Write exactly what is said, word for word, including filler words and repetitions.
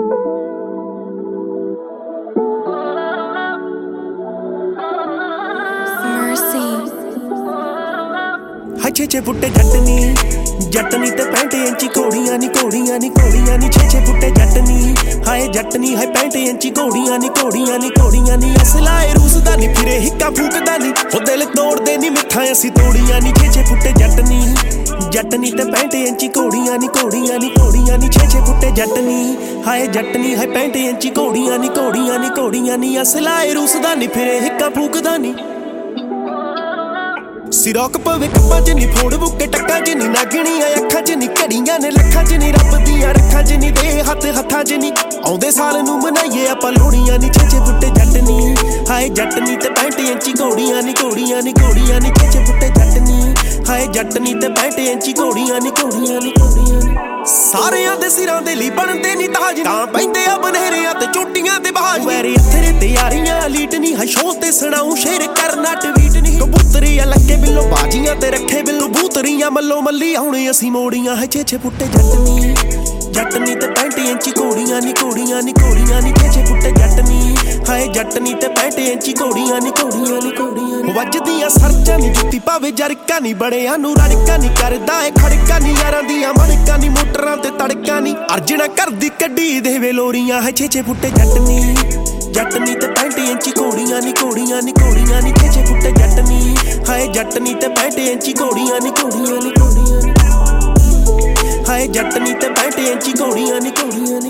छे छे फुटे जटनी जटनी ते पैंट इंची घोड़ियां नी घोड़ियां नी घोड़ियां नी छे छे फुटे जटनी हाय जटनी हाय पैंट इंची घोड़ियां नी घोड़ियां नी घोड़ियां नी असलाए रूसदा नी फिरे हिक्का फूकदा नी ओ दिल तोड़दे नी मिठा असी तोड़ियां नी छे छे फुटे जटनी जटनी ते पैंट इंची घोड़ियां नी घोड़ियां नी घोड़ियां नी छे छे फुटे जटनी हाय जटनी हाय पैंट इंची घोड़ियां नी घोड़ियां नी घोड़ियां नी असलाए रूसदा नी फिरे हिक्का फूकदा नी सिरोक पवे कप्पां च नी फोड़ बुके टक्कां च नी नागणियां अखां च नी घड़ियां ने लखां च नी रब दियां रखां च नी दे हत्थ हत्थां च नी आउंदे साल नूं मनाईए आपां लोहड़ियां नी छे छे फुटे जटनी हाय जटनी ते पैंट इंची घोड़ियां नी घोड़ियां नी घोड़ियां नी छे छे फुटे जटनी हाय जटनी ते पैंट इंची घोड़ियां नी घोड़ियां नी घोड़ियां नी सारियां दे सिरां दे ली बनदे नी ताज तां पैंदे आ बनेरियां ते चोटियां ते बाज मेरे हत्थे ते यारियां लीट नी है शो ते सुणाऊं शेर करना ट्वीट नी कबूतरी लक्के बिल्लो बाजियां ते रखे बिल्लो बूतरियां मल्लो मल्ली आउणे असी मोड़ियां है छे छे फुटे जटनी जटनी ते पैंट इंची घोड़ियां नी घोड़ियां नी घोड़ियां नी छे छे फुटे जटनी हाय जटनी ते पैंट इंची घोड़ियां नी घोड़ियां नी घोड़ियां नी वजदियां सरचां नी जुत्ती पावे जरका नी बड़ियां नूं रड़का नी करदा ए खड़का नी यारां दियां मणका नी मोटरां ते तड़का नी अर्जना करदी कड्डी देवे लोरियां है छे छे फुटे जटनी जटनी ते पैंट इंची घोड़ियां नी घोड़ियां नी घोड़ियां नी छे छे फुटे जटनी हाय जटनी ते पैंट इंची घोड़ियां नी घोड़ियां नी घोड़ियां नी हाय जटनी ते पैंट इंची घोड़ियां नी घोड़ियां